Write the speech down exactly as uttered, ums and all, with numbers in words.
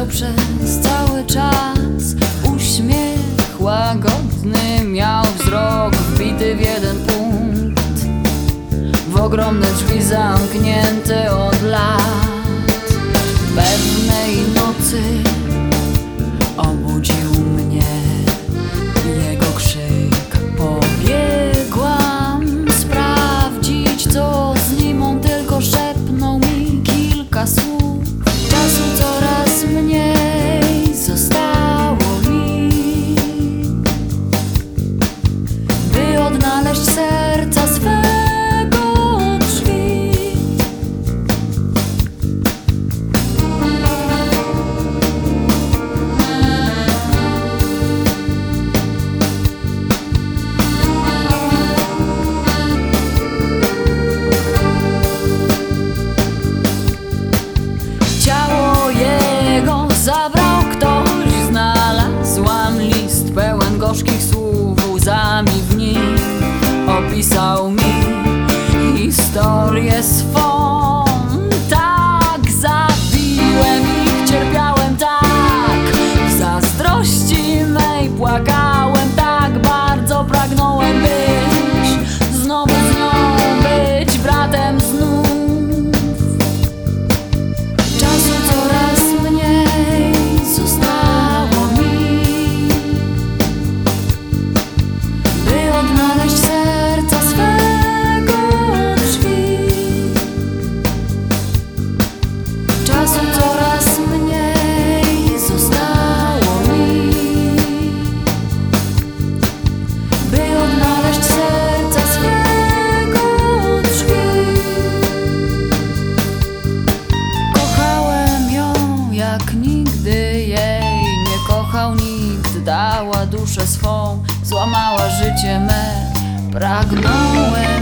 Milczał przez cały czas, uśmiech łagodny miał wzrok wbity w jeden punkt, w ogromne drzwi zamknięte od lat. Pewnej nocy obudził mnie jego krzyk. Pobiegłam sprawdzić, co z nim, on tylko szepnął mi kilka słów. Czasu coraz mniej zostało mi, by odnaleźć serca swego drzwi. Ciało jego zabrał ktoś, znalazłam list pełen gorzkich słów, łzami w nim opisał mi historię swą. Tak zabiłem ich, cierpiałem tak, w zazdrości mej płakałem tak, bardzo pragnąłem być znowu z nią, być bratem znów. Czasu coraz mniej zostało mi, by odnaleźć serca swego drzwi. Czasu coraz mniej zostało mi, by odnaleźć serca swego drzwi. Kochałem ją jak nigdy jej nie kochał nikt. Dała duszę swą, złamała życie me. Pragnąłem